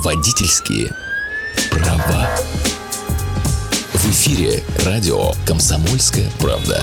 Водительские права. В эфире радио «Комсомольская правда».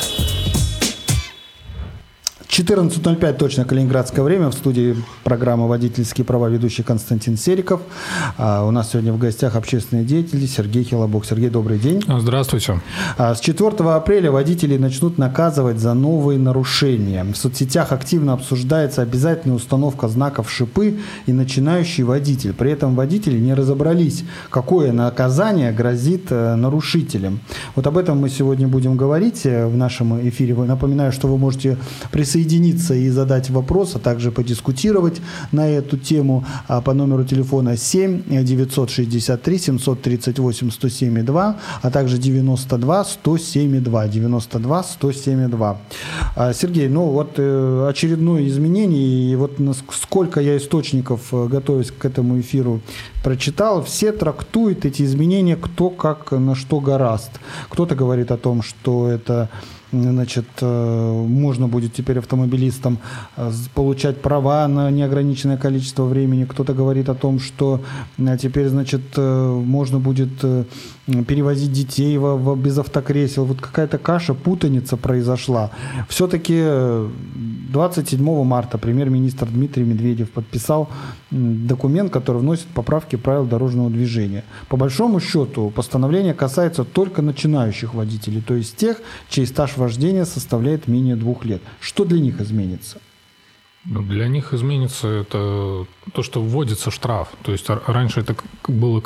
14:05 точно калининградское время. В студии программы «Водительские права» ведущий Константин Сериков. У нас сегодня в гостях общественный деятель Сергей Хилобок. Сергей, добрый день. Здравствуйте. С 4 апреля водителей начнут наказывать за новые нарушения. В соцсетях активно обсуждается обязательная установка знаков «Шипы» и «Начинающий водитель». При этом водители не разобрались, какое наказание грозит нарушителям. Вот об этом мы сегодня будем говорить в нашем эфире. Напоминаю, что вы можете присоединиться и задать вопрос, а также подискутировать на эту тему по номеру телефона 7 963 738 107,2, а также 92 107,2. 92 107,2. Сергей, очередное изменение, и вот сколько я источников, готовясь к этому эфиру, прочитал, все трактуют эти изменения кто как на что горазд. Кто-то говорит о том, что это можно будет теперь автомобилистам получать права на неограниченное количество времени. Кто-то говорит о том, что теперь, можно будет перевозить детей без автокресел. Вот какая-то каша, путаница произошла. Все-таки 27 марта премьер-министр Дмитрий Медведев подписал документ, который вносит поправки в правила дорожного движения. По большому счету, постановление касается только начинающих водителей, то есть тех, чей стаж вождения составляет менее 2 лет. Что для них изменится? Для них изменится это то, что вводится штраф. То есть раньше это было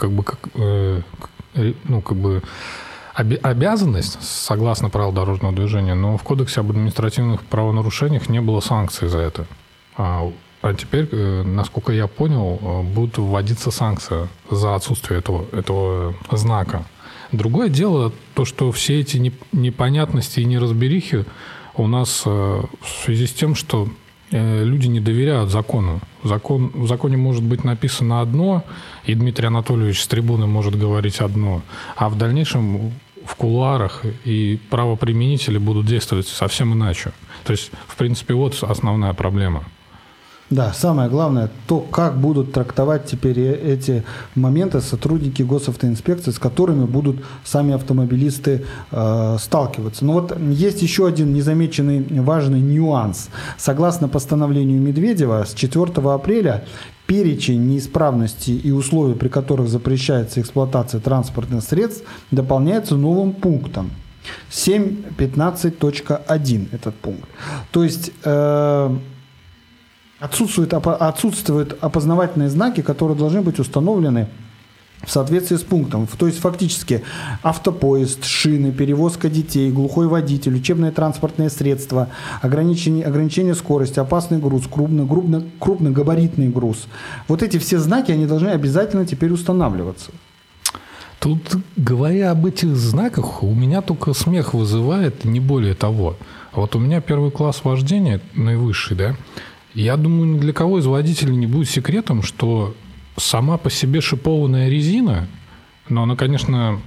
обязанность, согласно правилам дорожного движения, но в Кодексе об административных правонарушениях не было санкций за это. А теперь, насколько я понял, будет вводиться санкция за отсутствие этого знака. Другое дело, то, что все эти непонятности и неразберихи у нас в связи с тем, что люди не доверяют закону. В законе может быть написано одно, и Дмитрий Анатольевич с трибуны может говорить одно, а в дальнейшем в кулуарах и правоприменители будут действовать совсем иначе. То есть, в принципе, вот основная проблема. Да, самое главное, то, как будут трактовать теперь эти моменты сотрудники госавтоинспекции, с которыми будут сами автомобилисты сталкиваться. Но вот есть еще один незамеченный важный нюанс. Согласно постановлению Медведева, с 4 апреля перечень неисправностей и условий, при которых запрещается эксплуатация транспортных средств, дополняется новым пунктом. 7.15.1 этот пункт. То есть отсутствуют опознавательные знаки, которые должны быть установлены в соответствии с пунктом. То есть фактически автопоезд, шины, перевозка детей, глухой водитель, учебные транспортные средства, ограничение скорости, опасный груз, крупногабаритный груз. Вот эти все знаки, они должны обязательно теперь устанавливаться. Тут, говоря об этих знаках, у меня только смех вызывает, не более того. Вот у меня первый класс вождения, наивысший, да. Я думаю, ни для кого из водителей не будет секретом, что сама по себе шипованная резина, но она, конечно,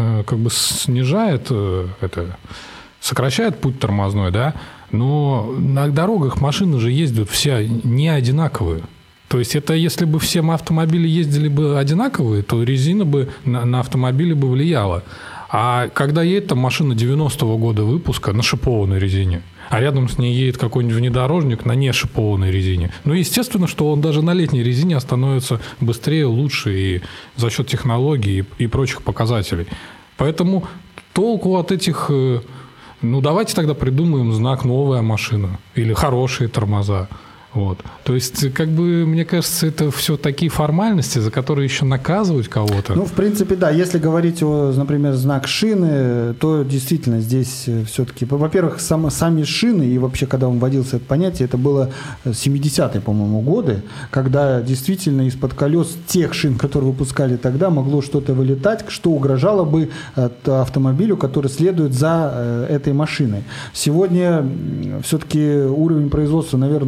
сокращает путь тормозной, да, но на дорогах машины же ездят все не одинаковые. То есть это если бы все автомобили ездили бы одинаковые, то резина бы на автомобиле бы влияла. А когда едет там машина 90-го года выпуска на шипованной резине, а рядом с ней едет какой-нибудь внедорожник на нешипованной резине, естественно, что он даже на летней резине становится быстрее, лучше и за счет технологий и прочих показателей. Поэтому толку от этих... давайте тогда придумаем знак «новая машина» или «хорошие тормоза». Вот. То есть, мне кажется, это все такие формальности, за которые еще наказывать кого-то. В принципе, да. Если говорить о, например, знак шины, то действительно здесь все-таки, во-первых, сами шины, и вообще, когда вводился это понятие, это было 70-е, по-моему, годы, когда действительно из-под колес тех шин, которые выпускали тогда, могло что-то вылетать, что угрожало бы автомобилю, который следует за этой машиной. Сегодня все-таки уровень производства, наверное, ушел вперед,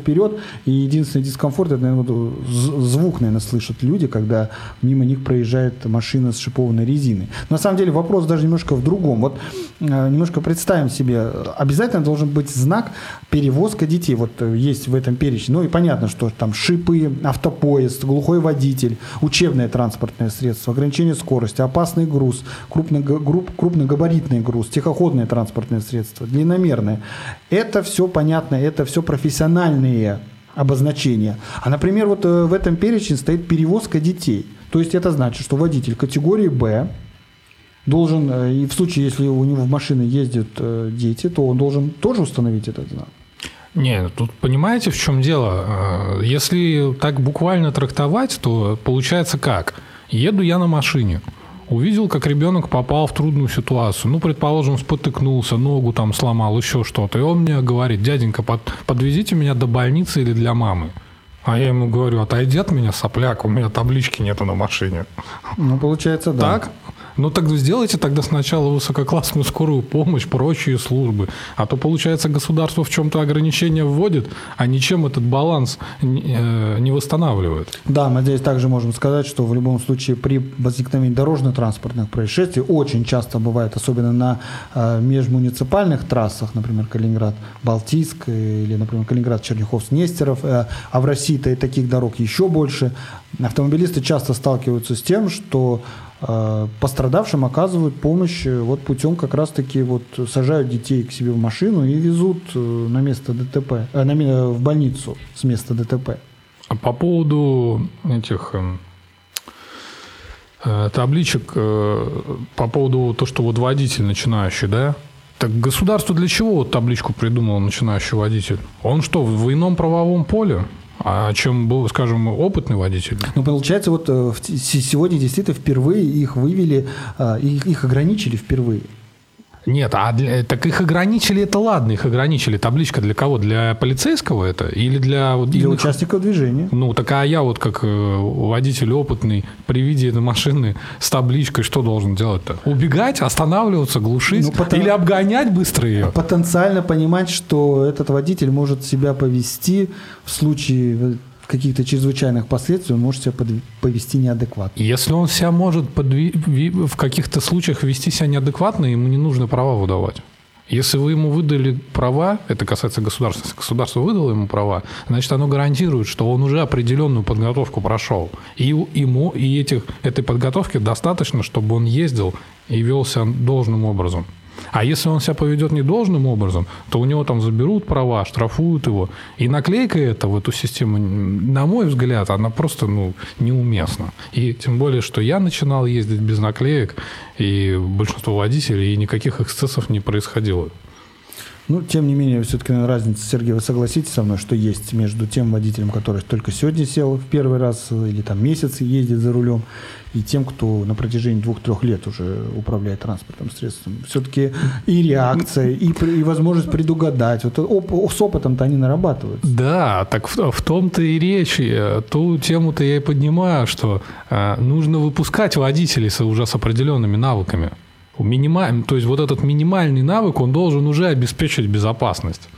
вперед, и единственный дискомфорт, это, наверное, звук, наверное, слышат люди, когда мимо них проезжает машина с шипованной резиной. На самом деле вопрос даже немножко в другом. Вот немножко представим себе, обязательно должен быть знак «перевозка детей». Вот есть в этом перечне. Ну и понятно, что там шипы, автопоезд, глухой водитель, учебное транспортное средство, ограничение скорости, опасный груз, крупногабаритный груз, тихоходное транспортное средство, длинномерное. Это все понятно, это все профессиональные обозначения. А, например, вот в этом перечне стоит перевозка детей. То есть это значит, что водитель категории «Б» должен, и в случае, если у него в машине ездят дети, то он должен тоже установить этот знак. Не, тут понимаете, в чем дело? Если так буквально трактовать, то получается как? Еду я на машине, увидел, как ребенок попал в трудную ситуацию. Ну, предположим, спотыкнулся, ногу там сломал, еще что-то. И он мне говорит: дяденька, подвезите меня до больницы или для мамы. А я ему говорю: отойди от меня, сопляк, у меня таблички нету на машине. Ну, получается, да. Так? Ну, так сделайте тогда сначала высококлассную скорую помощь, прочие службы. А то, получается, государство в чем-то ограничения вводит, а ничем этот баланс не восстанавливает. Да, мы здесь также можем сказать, что в любом случае при возникновении дорожно-транспортных происшествий очень часто бывает, особенно на межмуниципальных трассах, например, Калининград-Балтийск или, например, Калининград-Черняховск-Нестеров, а в России-то и таких дорог еще больше. Автомобилисты часто сталкиваются с тем, что пострадавшим оказывают помощь вот путем как раз-таки вот сажают детей к себе в машину и везут на место ДТП, в больницу с места ДТП. А по поводу этих табличек, по поводу того, что вот водитель начинающий, да? Так государство для чего вот табличку придумало начинающий водитель? Он что, в ином правовом поле? А чем был, скажем, опытный водитель? Ну, получается, вот сегодня действительно впервые их вывели, их ограничили впервые. Нет, так их ограничили, это ладно, их ограничили. Табличка для кого? Для полицейского это? Или для участников движения. Ну, так а я вот как водитель опытный при виде этой машины с табличкой что должен делать-то? Убегать, останавливаться, глушить? Или обгонять быстро ее? Потенциально понимать, что этот водитель может себя повести в случае каких-то чрезвычайных последствий, он может себя повести неадекватно. Если он себя может в каких-то случаях вести себя неадекватно, ему не нужно права выдавать. Если вы ему выдали права, это касается государства, если государство выдало ему права, значит, оно гарантирует, что он уже определенную подготовку прошел. И этой подготовки достаточно, чтобы он ездил и вел себя должным образом. А если он себя поведет недолжным образом, то у него там заберут права, штрафуют его. И наклейка эта в эту систему, на мой взгляд, она просто неуместна. И тем более, что я начинал ездить без наклеек, и большинство водителей, и никаких эксцессов не происходило. Ну, тем не менее, все-таки разница, Сергей, вы согласитесь со мной, что есть между тем водителем, который только сегодня сел в первый раз или там месяц ездит за рулем, и тем, кто на протяжении 2-3 лет уже управляет транспортным средством. Все-таки и реакция, и возможность предугадать. Вот с опытом-то они нарабатываются. Да, так в том-то и речь. Ту тему-то я и поднимаю, что нужно выпускать водителей уже с определенными навыками. То есть вот этот минимальный навык, он должен уже обеспечить безопасность.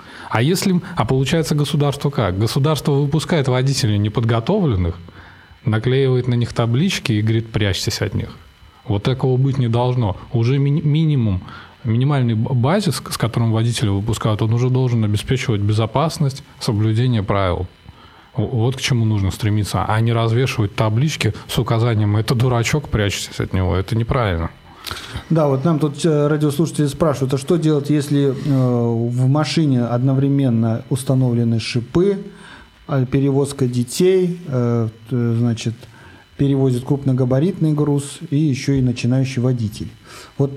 А получается государство как? Государство выпускает водителей неподготовленных, наклеивает на них таблички и говорит: прячьтесь от них. Вот такого быть не должно. Уже минимальный базис, с которым водителя выпускают, он уже должен обеспечивать безопасность, соблюдение правил. Вот к чему нужно стремиться, а не развешивать таблички с указанием: это дурачок, прячьтесь от него. Это неправильно. Да, вот нам тут радиослушатели спрашивают, а что делать, если в машине одновременно установлены шипы, перевозка детей, значит, перевозит крупногабаритный груз и еще и начинающий водитель. Вот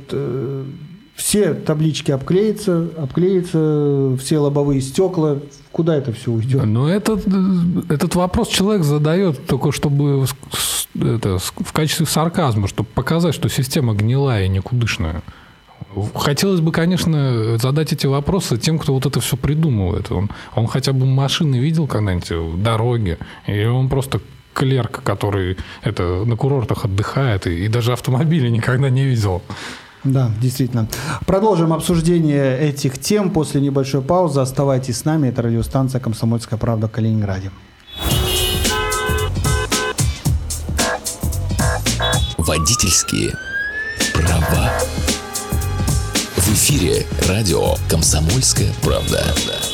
все таблички обклеятся, все лобовые стекла. Куда это все уйдет? Ну, этот вопрос человек задает только чтобы в качестве сарказма, чтобы показать, что система гнилая и никудышная. Хотелось бы, конечно, задать эти вопросы тем, кто вот это все придумывает. Он хотя бы машины видел когда-нибудь в дороге, или он просто клерк, который на курортах отдыхает и даже автомобиля никогда не видел. Да, действительно. Продолжим обсуждение этих тем после небольшой паузы. Оставайтесь с нами. Это радиостанция «Комсомольская правда» в Калининграде. Водительские права. В эфире радио «Комсомольская правда».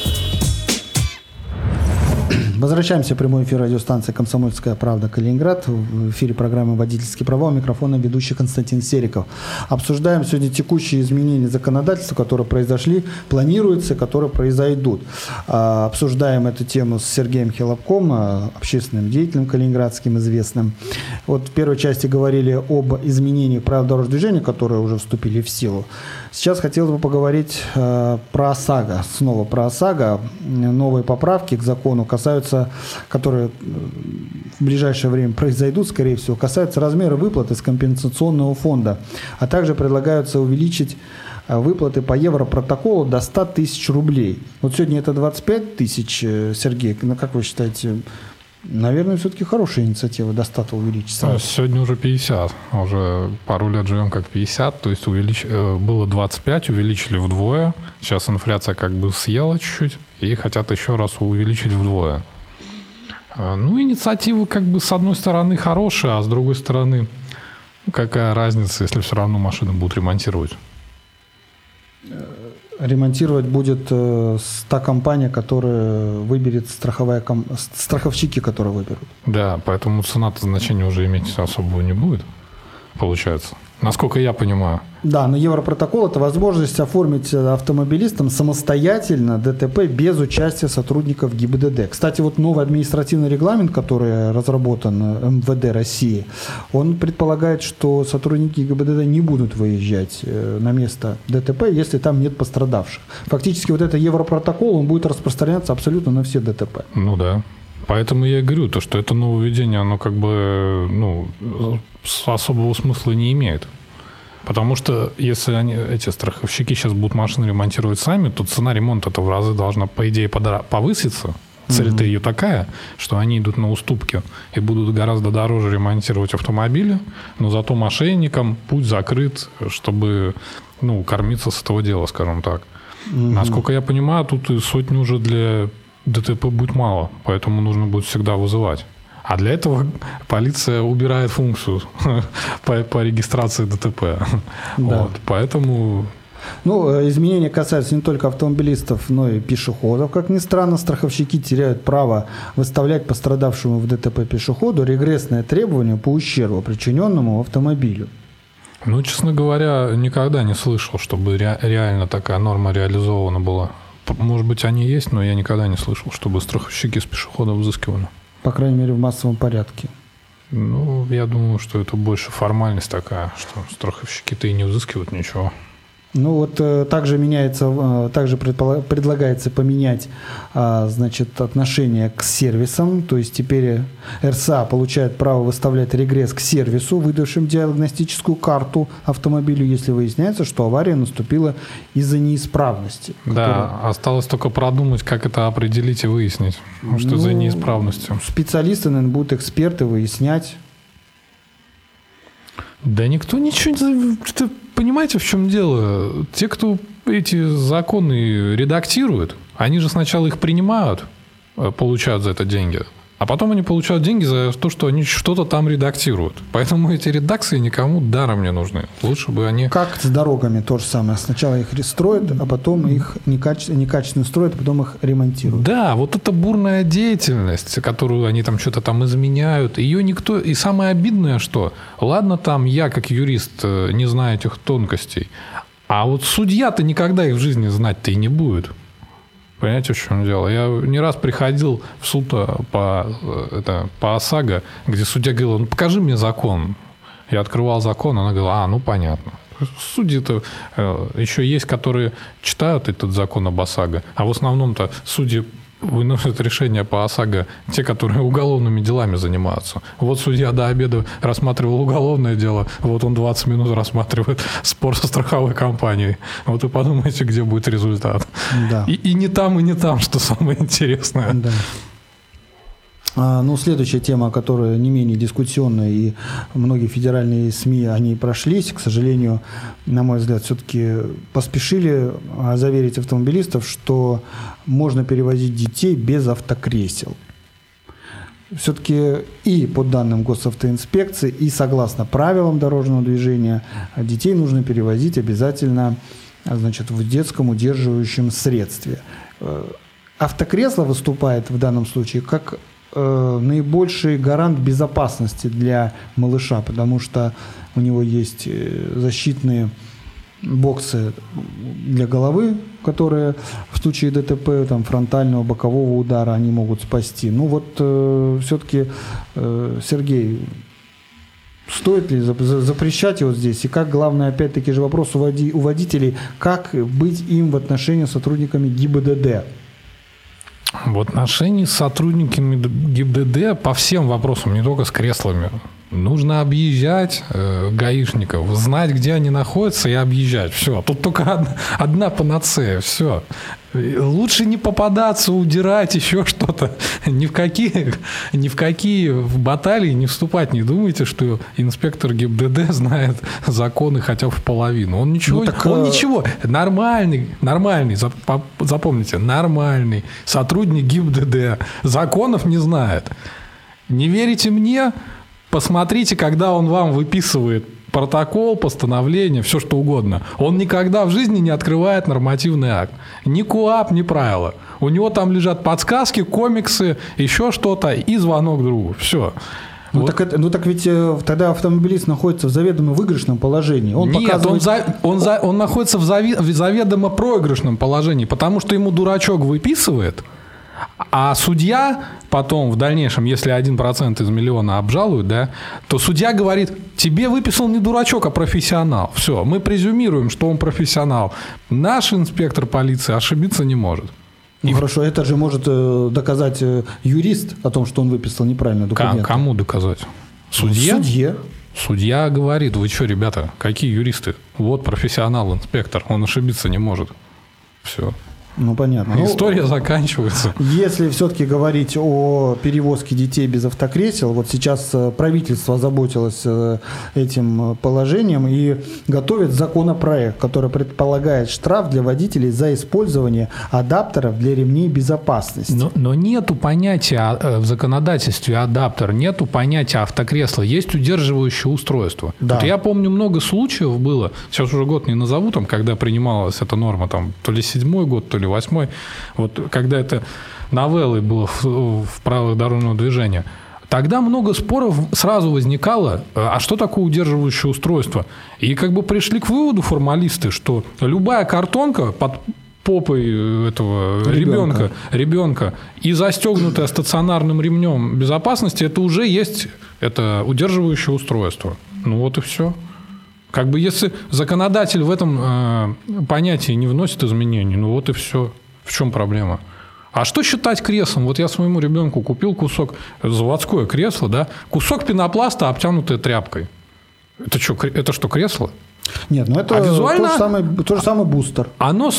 Возвращаемся в прямой эфир радиостанции «Комсомольская правда» Калининград. В эфире программы «Водительские права». У микрофона ведущий Константин Сериков. Обсуждаем сегодня текущие изменения законодательства, которые произошли, планируются, которые произойдут. Обсуждаем эту тему с Сергеем Хилопком, общественным деятелем калининградским известным. Вот в первой части говорили об изменении правил дорожного движения, которые уже вступили в силу. Сейчас хотелось бы поговорить про ОСАГО. Снова про ОСАГО. Новые поправки к закону которые в ближайшее время произойдут, скорее всего, касаются размера выплат из компенсационного фонда, а также предлагаются увеличить выплаты по Европротоколу до 100 тысяч рублей. Вот сегодня это 25 тысяч, Сергей, как вы считаете, наверное, все-таки хорошая инициатива до 100 увеличить? Сегодня уже 50, уже пару лет живем как 50, то есть было 25, увеличили вдвое, сейчас инфляция как бы съела чуть-чуть, и хотят еще раз увеличить вдвое. Ну, инициатива как бы с одной стороны хорошая, а с другой стороны, какая разница, если все равно машины будут ремонтировать? Ремонтировать будет та компания, которая выберет страховщики, которые выберут. Да, поэтому цена-то значения уже иметь особого не будет, получается. Насколько я понимаю. Да, но Европротокол – это возможность оформить автомобилистам самостоятельно ДТП без участия сотрудников ГИБДД. Кстати, вот новый административный регламент, который разработан МВД России, он предполагает, что сотрудники ГИБДД не будут выезжать на место ДТП, если там нет пострадавших. Фактически вот этот Европротокол, он будет распространяться абсолютно на все ДТП. Ну да. Поэтому я и говорю, что это нововведение, оно как бы особого смысла не имеет. Потому что если эти страховщики сейчас будут машины ремонтировать сами, то цена ремонта-то в разы должна, по идее, повыситься. Цель-то ее такая, что они идут на уступки и будут гораздо дороже ремонтировать автомобили, но зато мошенникам путь закрыт, чтобы кормиться с этого дела, скажем так. Насколько я понимаю, тут и сотни уже для ДТП будет мало, поэтому нужно будет всегда вызывать. А для этого полиция убирает функцию по регистрации ДТП. Да. Вот, поэтому... Изменения касаются не только автомобилистов, но и пешеходов. Как ни странно, страховщики теряют право выставлять пострадавшему в ДТП пешеходу регрессное требование по ущербу, причиненному автомобилю. Честно говоря, никогда не слышал, чтобы реально такая норма реализована была. Может быть, они есть, но я никогда не слышал, чтобы страховщики с пешеходов взыскивали. По крайней мере, в массовом порядке. Я думаю, что это больше формальность такая, что страховщики-то и не взыскивают ничего. Также предлагается поменять, отношение к сервисам. То есть теперь РСА получает право выставлять регресс к сервису, выдавшим диагностическую карту автомобилю, если выясняется, что авария наступила из-за неисправности. Да, осталось только продумать, как это определить и выяснить, что из-за неисправности. Специалисты, наверное, будут эксперты выяснять. Да никто ничего не... Понимаете, в чем дело? Те, кто эти законы редактирует, они же сначала их принимают, получают за это деньги, а потом они получают деньги за то, что они что-то там редактируют. Поэтому эти редакции никому даром не нужны. Лучше бы они... Как с дорогами то же самое. Сначала их строят, а потом их некачественно строят, а потом их ремонтируют. Да, вот эта бурная деятельность, которую они там что-то там изменяют, ее никто... И самое обидное, что... Ладно, там я, как юрист, не знаю этих тонкостей, а вот судья-то никогда их в жизни знать-то и не будет. Понимаете, в чем дело? Я не раз приходил в суд по ОСАГО, где судья говорил: покажи мне закон. Я открывал закон, она говорила: понятно. Судьи-то еще есть, которые читают этот закон об ОСАГО, а в основном-то судьи выносят решения по ОСАГО те, которые уголовными делами занимаются. Вот судья до обеда рассматривал уголовное дело, вот он 20 минут рассматривает спор со страховой компанией. Вот и подумайте, где будет результат. Да. И не там, что самое интересное. Да. Ну, следующая тема, которая не менее дискуссионная, и многие федеральные СМИ, они прошлись, к сожалению, на мой взгляд, все-таки поспешили заверить автомобилистов, что можно перевозить детей без автокресел. Все-таки и по данным госавтоинспекции, и согласно правилам дорожного движения, детей нужно перевозить обязательно, значит, в детском удерживающем средстве. Автокресло выступает в данном случае как наибольший гарант безопасности для малыша, потому что у него есть защитные боксы для головы, которые в случае ДТП, там, фронтального, бокового удара, они могут спасти. Ну вот все-таки, Сергей, стоит ли запрещать его здесь? И как, главное, опять-таки же вопрос у водителей, как быть им в отношении с сотрудниками ГИБДД? В отношении с сотрудниками ГИБДД по всем вопросам, не только с креслами, нужно объезжать гаишников, знать, где они находятся, и объезжать. Все. Тут только одна панацея. Все. Лучше не попадаться, удирать, еще что-то. Ни в какие баталии не вступать. Не думайте, что инспектор ГИБДД знает законы хотя бы в половину. Он ничего, нормальный, запомните, нормальный сотрудник ГИБДД законов не знает. Не верите мне? Посмотрите, когда он вам выписывает протокол, постановление, все что угодно. Он никогда в жизни не открывает нормативный акт. Ни КоАП, ни правила. У него там лежат подсказки, комиксы, еще что-то и звонок другу. Все. Так ведь тогда автомобилист находится в заведомо выигрышном положении. Он находится в заведомо проигрышном положении, потому что ему дурачок выписывает, а судья потом, в дальнейшем, если 1% из миллиона обжалуют, да, то судья говорит, тебе выписал не дурачок, а профессионал. Все, мы презюмируем, что он профессионал. Наш инспектор полиции ошибиться не может. Ну, хорошо, это же может доказать юрист о том, что он выписал неправильно документы. Кому доказать? Судье? Судье. Судья говорит, вы что, ребята, какие юристы? Вот профессионал, инспектор, он ошибиться не может. Все. Ну, понятно. История заканчивается. Если все-таки говорить о перевозке детей без автокресел, вот сейчас правительство озаботилось этим положением и готовит законопроект, который предполагает штраф для водителей за использование адаптеров для ремней безопасности. Но нету понятия в законодательстве адаптер, нету понятия автокресла, есть удерживающее устройство. Да. Вот я помню, много случаев было, сейчас уже год не назову, там, когда принималась эта норма, там, то ли 7-й год, то ли 8-й, вот когда это новеллой было в правилах дорожного движения, тогда много споров сразу возникало, а что такое удерживающее устройство? И как бы пришли к выводу формалисты, что любая картонка под попой этого ребенка и застегнутая стационарным ремнем безопасности, это уже есть это удерживающее устройство. Ну вот и все. Как бы если законодатель в этом понятии не вносит изменений, ну вот и все. В чем проблема? А что считать креслом? Вот я своему ребенку купил кусок, заводское кресло, да, кусок пенопласта, обтянутое тряпкой. Это что, кресло? Нет, ну это визуально... тот же самый бустер. Оно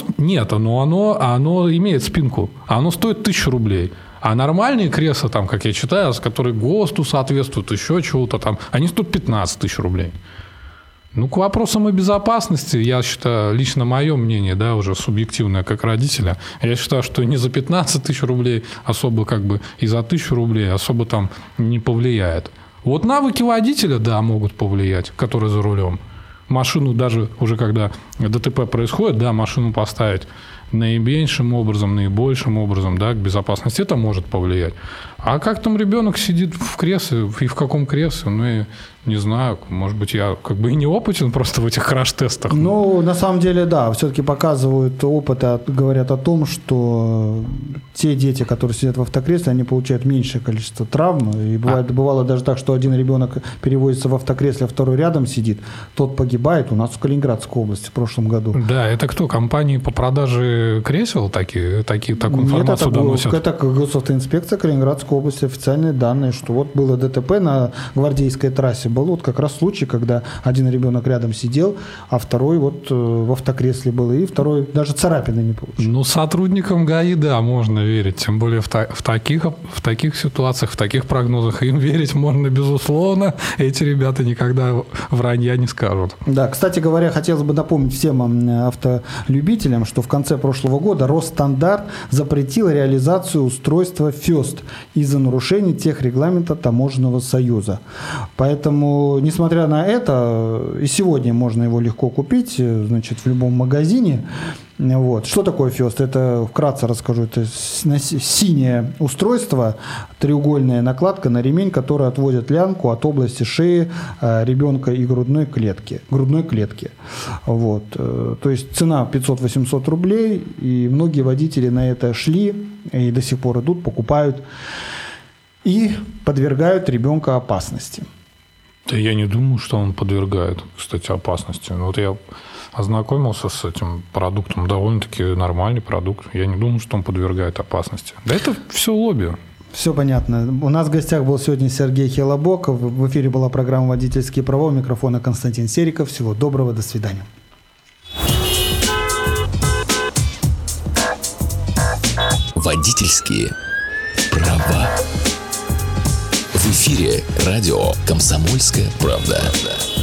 имеет спинку. Оно стоит 1000 рублей. А нормальные кресла, там, как я читаю, которые ГОСТу соответствуют, еще чего-то там, они стоят 15 000 рублей. Ну, к вопросам о безопасности, я считаю, лично мое мнение, да, уже субъективное, как родителя, я считаю, что не за 15 000 рублей особо как бы и за 1000 рублей особо там не повлияет. Вот навыки водителя, да, могут повлиять, который за рулем. Машину даже уже когда ДТП происходит, да, машину поставить наименьшим образом, наибольшим образом, да, к безопасности, это может повлиять. А как там ребенок сидит в кресле, и в каком кресле, ну, я не знаю, может быть, я как бы и не опытен просто в этих краш-тестах. Ну, на самом деле, да, все-таки показывают опыты, говорят о том, что те дети, которые сидят в автокресле, они получают меньшее количество травм, и бывало даже так, что один ребенок перевозится в автокресле, а второй рядом сидит, тот погибает у нас в Калининградской области в прошлом году. Да, это кто? Компании по продаже пассажиры кресел такую информацию доносят? Это госавтоинспекция Калининградской области, официальные данные, что вот было ДТП на Гвардейской трассе. Был вот как раз случай, когда один ребенок рядом сидел, а второй вот в автокресле был, и второй даже царапины не получил. Ну, сотрудникам ГАИ, да, можно верить. Тем более в таких ситуациях, в таких прогнозах им верить можно, безусловно. Эти ребята никогда вранья не скажут. Да, кстати говоря, хотелось бы напомнить всем автолюбителям, что в конце прошлого года Росстандарт запретил реализацию устройства ФЕСТ из-за нарушений техрегламента Таможенного союза. Поэтому, несмотря на это, и сегодня можно его легко купить, значит, в любом магазине. Вот. Что такое ФЕСТ? Это, вкратце расскажу, это синее устройство, треугольная накладка на ремень, которая отводит лямку от области шеи ребенка и грудной клетки. Вот. То есть цена 500-800 рублей, и многие водители на это шли и до сих пор идут, покупают и подвергают ребенка опасности. Да я не думаю, что он подвергает, кстати, опасности. Вот я ознакомился с этим продуктом, довольно-таки нормальный продукт. Я не думаю, что он подвергает опасности. Да это все лобби. Все понятно. У нас в гостях был сегодня Сергей Хелобоков. В эфире была программа «Водительские права». У микрофона Константин Сериков. Всего доброго, до свидания. Водительские права. В эфире радио «Комсомольская правда».